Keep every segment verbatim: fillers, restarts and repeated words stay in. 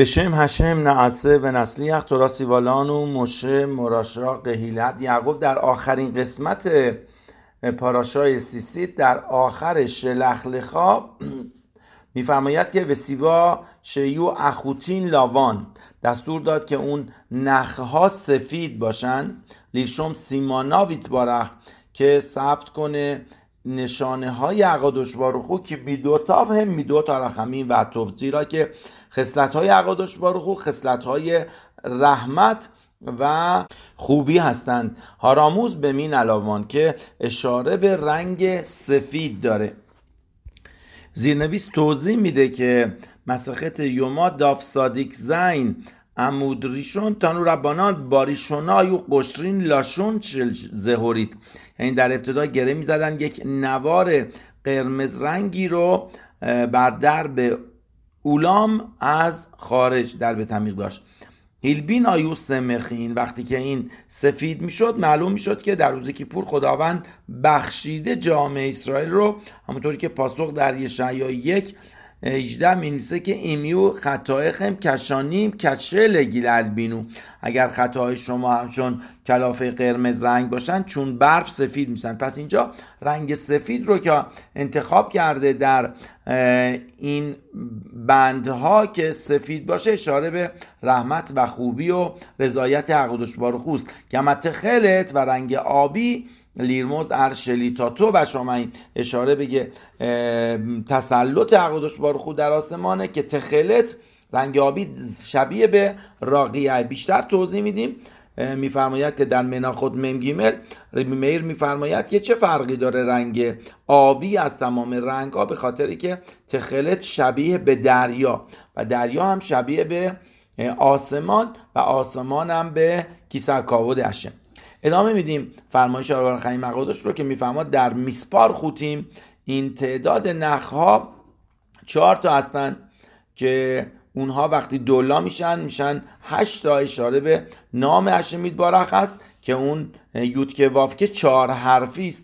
בשם هشم نعسه و نسلیخ تورا سیوالان و مشه مراشا قهیلت. یعقوب در آخرین قسمت پاراشای سیسیت در آخر شلخلخا میفرماید که وسیوا شیو اخوتین لاوان، دستور داد که اون نخها سفید باشن، لیشم سیماناویت بارخ، که ثبت کنه نشانه های عقادش باروخو که بیدوتا هم میدوتا رحمین و عطف، زیرا که خصلت های عقادش باروخو خصلت های رحمت و خوبی هستند. هاراموز به مین علاوان که اشاره به رنگ سفید داره. زیرنویس توضیح میده که مسخت یوما داف صادیک زین عمود ریشون تانو ربانان باریشونا یو قشرین لاشون زهورید، یعنی در ابتدا گره میزدن یک نوار قرمز رنگی رو بر درب اولام از خارج درب تمیق داشت. هیلبین آیو سمخین، وقتی که این سفید میشد معلوم میشد که در روز کیپور خداوند بخشیده جامعه اسرائیل رو، همونطوری که پاسخ در یشعیا یک هجده مینیسه که ایمیو خطایخم کشانیم کچل گیلل بینو، اگر خطاهای شما همچون کلافه قرمز رنگ باشن چون برف سفید میشن. پس اینجا رنگ سفید رو که انتخاب کرده در این بندها که سفید باشه اشاره به رحمت و خوبی و رضایت عقدش باروخوست. گمت خلت و رنگ آبی لیرموز ارشلیتاتو و شما این اشاره بگه تسلط عقدش باروخو در آسمانه، که تخلت رنگ آبی شبیه به راقیه. بیشتر توضیح میدیم. میفرماید که در مناخود ممگیمل ربی میر میفرماید که چه فرقی داره رنگ آبی از تمام رنگ ها، به خاطری که تخلت شبیه به دریا و دریا هم شبیه به آسمان و آسمان هم به کیسه کاود هشم. ادامه میدیم فرمایش آربار خیلی مقادش رو که میفرماد در میسپار خوتیم این تعداد نخها چهار تا هستن که اونها وقتی دولا میشن میشن هشت تا، اشاره به نام هشمید بارخ است که اون یود که واف که چهار حرفی است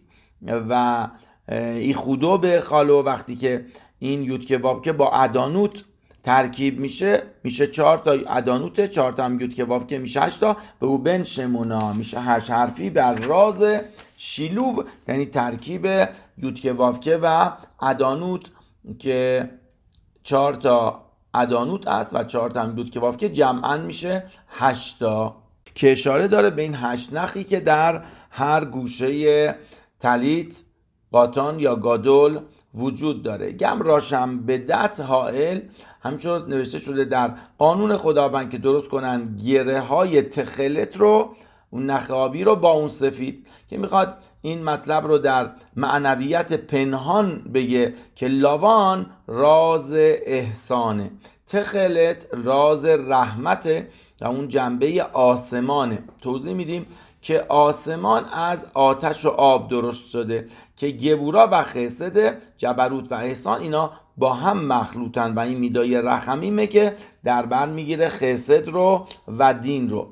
و ای خودو به خالو، وقتی که این یود که واف که با ادانوت ترکیب میشه میشه چهار تا ادانوته، چهار تا هم یود که واف که میشه هشت تا، به او بن شمونا میشه هشت حرفی بر راز شیلوب، یعنی ترکیب یود که واف که و ادانوت که چهار تا ادانوت است و چهار تا هم یود که واف که جمعاً میشه هشت تا، که اشاره داره به این هشت نخی که در هر گوشه تلیت قاطان یا گادول وجود داره. گم راشم به دت حائل، همچون نوشته شده در قانون خداوند که درست کنن گره های تخلت رو، اون نخ آبی رو با اون سفید، که میخواد این مطلب رو در معنویت پنهان بگه که لاوان راز احسانه، تخلت راز رحمته و اون جنبه آسمانه. توضیح میدیم که آسمان از آتش و آب درست شده که گبورا و خسد، جبروت و احسان اینا با هم مخلوطن و این میدای رحمیمه که در بر میگیره خسد رو و دین رو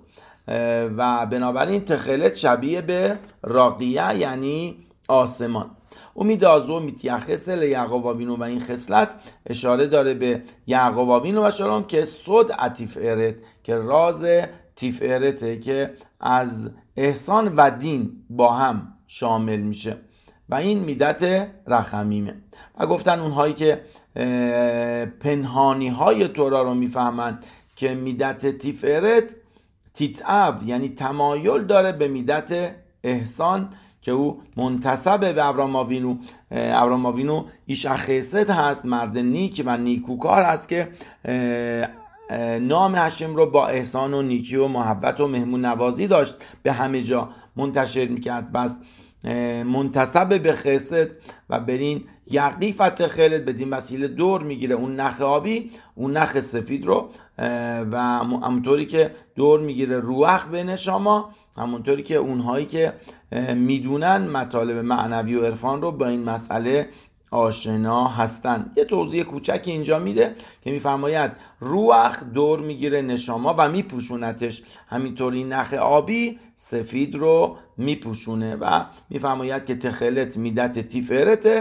و بنابراین تخلت شبیه به راقیه یعنی آسمان. امید آزو میتیخص لیعقوب آوینو و این خصلت اشاره داره به یعقوب آوینو و شلوم که صد عطیف ارت، که راز تیفئرته که از احسان و دین با هم شامل میشه و این میدت رحمیمه. و گفتن اونهایی که پنهانی های تورا رو میفهمن که میدت تیفئرت تیتعب یعنی تمایل داره به میدت احسان که او منتسب به ابراهام آوینو. ابراهام آوینو ایش خسد هست، مرد نیک و نیکوکار هست که نام هشم رو با احسان و نیکی و محبت و مهمون نوازی داشت به همه جا منتشر میکرد. بس منتسب به خسد و برین یقیفت خلد بدین وسیله دور میگیره اون نخ آبی، اون نخ سفید رو و همونطوری که دور میگیره روح به نشاما، همونطوری که اونهایی که میدونن مطالب معنوی و عرفان رو با این مسئله آشنا هستن. یه توضیح کوچک اینجا میده که میفرماید روح دور میگیره نشاما و میپوشونتش، همینطوری نخ آبی سفید رو میپوشونه و میفرماید که تخلت میدت تیفرته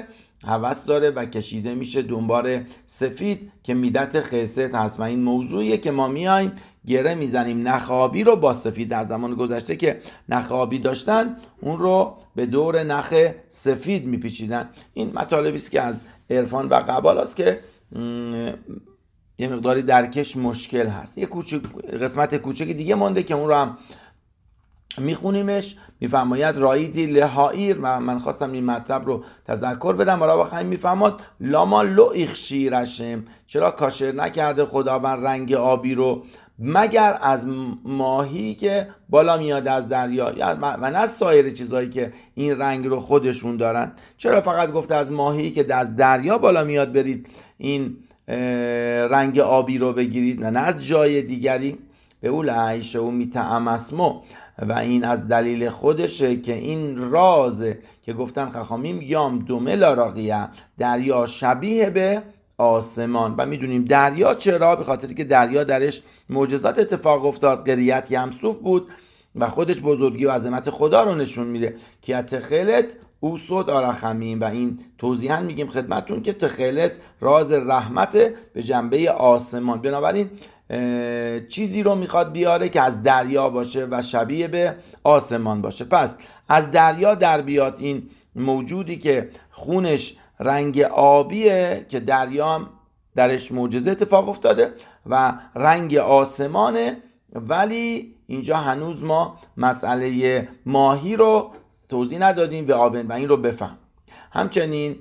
هوس داره و کشیده میشه دنبال سفید که میدت خست هست و این موضوعیه که ما میایم گره میزنیم نخ آبی رو با سفید. در زمان گذشته که نخ آبی داشتن اون رو به دور نخ سفید میپیچیدن. این مطالبی است که از عرفان و قبال است که یه مقداری درکش مشکل هست. یه کوچک قسمت کوچک دیگه مونده که اون رو هم میخونیمش. میفرماید رایدی لحائیر، من خواستم این مطلب رو تذکر بدم. مرا بخواهیم میفرماد لاما لو ایخشیرشم، چرا کاشر نکرده خداوند رنگ آبی رو مگر از ماهی که بالا میاد از دریا و نه سایر چیزهایی که این رنگ رو خودشون دارن. چرا فقط گفته از ماهی که از دریا بالا میاد برید این رنگ آبی رو بگیرید و نه از جای دیگری؟ به اول عیشه و میتعم اسمو، و این از دلیل خودشه که این رازه که گفتن خخامیم یام دومه لاراقیه، دریا شبیه به آسمان. و میدونیم دریا چرا؟ به خاطری که دریا درش معجزات اتفاق افتاد. قریت یمسوف بود و خودش بزرگی و عظمت خدا رو نشون میده که تخیلت او صد آرخمیم، و این توضیحاً میگیم خدمتون که تخیلت راز رحمت به جنبه آسمان. بنابراین چیزی رو میخواد بیاره که از دریا باشه و شبیه به آسمان باشه. پس از دریا در بیاد این موجودی که خونش رنگ آبیه که دریا درش معجزه اتفاق افتاده و رنگ آسمانه، ولی اینجا هنوز ما مسئله ماهی رو توضیح ندادیم و آبن و این رو بفهم. همچنین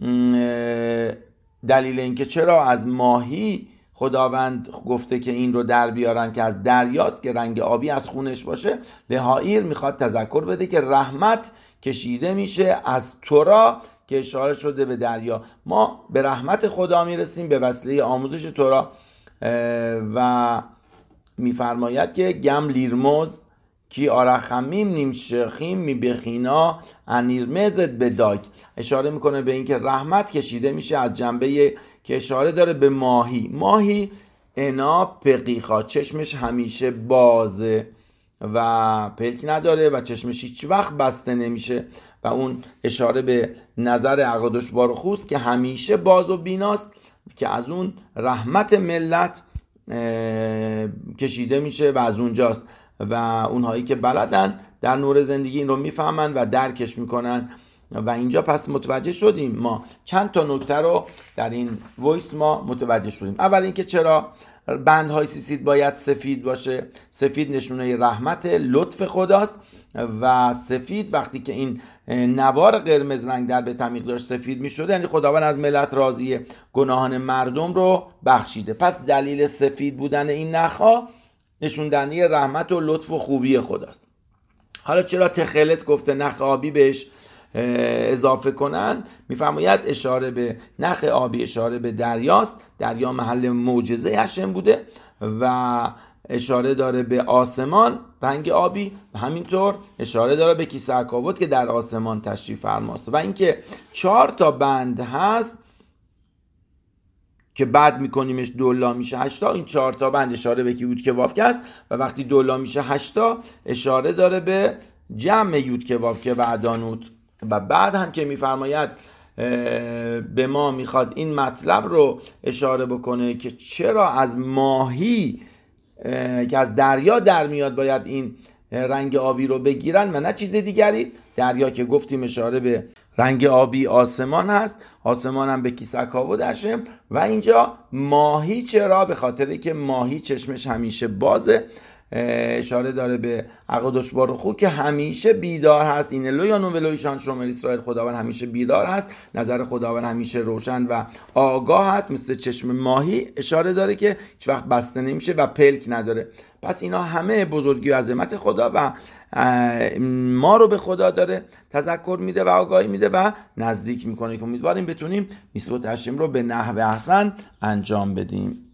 دلیل اینکه چرا از ماهی خداوند گفته که این رو در بیارن که از دریاست که رنگ آبی از خونش باشه، لحائیر میخواد تذکر بده که رحمت کشیده میشه از تورا که اشاره شده به دریا. ما به رحمت خدا میرسیم به وسیله آموزش تورا و میفرماید که گم لیرموز کی آرخمیم نیمشخیم می بخینا انیرمزد بداگ، اشاره میکنه به این که رحمت کشیده میشه از جنبه که اشاره داره به ماهی. ماهی انا پقیخا، چشمش همیشه بازه و پلک نداره و چشمش هیچ وقت بسته نمیشه و اون اشاره به نظر عقادش بارخوست که همیشه باز و بیناست که از اون رحمت ملت کشیده میشه و از اونجاست و اونهایی که بلدن در نور زندگی این رو میفهمن و درکش میکنن. و اینجا پس متوجه شدیم ما چند تا نکته رو در این وایس ما متوجه شدیم. اول اینکه چرا بندهای سیسید باید سفید باشه. سفید نشونه رحمت لطف خداست و سفید وقتی که این نوار قرمز رنگ در به تمیق داشت سفید می شده یعنی خداوند از ملت راضیه، گناهان مردم رو بخشیده. پس دلیل سفید بودن این نخها نشون دهنده رحمت و لطف و خوبی خداست. حالا چرا تخیلت گفته نخ آبی بهش اضافه کنن؟ میفرماید اشاره به نخ آبی اشاره به دریاست. دریا محل معجزه هشم بوده و اشاره داره به آسمان رنگ آبی و همینطور اشاره داره به کیسه اکاوت که در آسمان تشریف فرماست. و اینکه چهار تا بند هست که بعد میکنیمش دولا میشه هشتا. این چهار تا بند اشاره به کی بود که وافکه است و وقتی دولا میشه هشتا اشاره داره به جمع یود که وافکه و عدانوت. و بعد هم که میفرماید به ما میخواد این مطلب رو اشاره بکنه که چرا از ماهی که از دریا در میاد باید این رنگ آبی رو بگیرن و نه چیز دیگری. دریا که گفتیم اشاره به رنگ آبی آسمان هست، آسمان هم به کیسکاو دشم. و اینجا ماهی چرا؟ به خاطری که ماهی چشمش همیشه بازه، اشاره داره به عقدش بارخو که همیشه بیدار هست. این لویانو ولویشان شمال اسرائیل، خداوند همیشه بیدار هست، نظر خداوند همیشه روشن و آگاه هست مثل چشم ماهی. اشاره داره که هیچ وقت بسته نمیشه و پلک نداره. پس اینا همه بزرگی و عظمت خدا و ما رو به خدا داره تذکر میده و آگاهی میده و نزدیک میکنه که امیدواریم بتونیم میثوت هشم رو به نحو احسن انجام بدیم.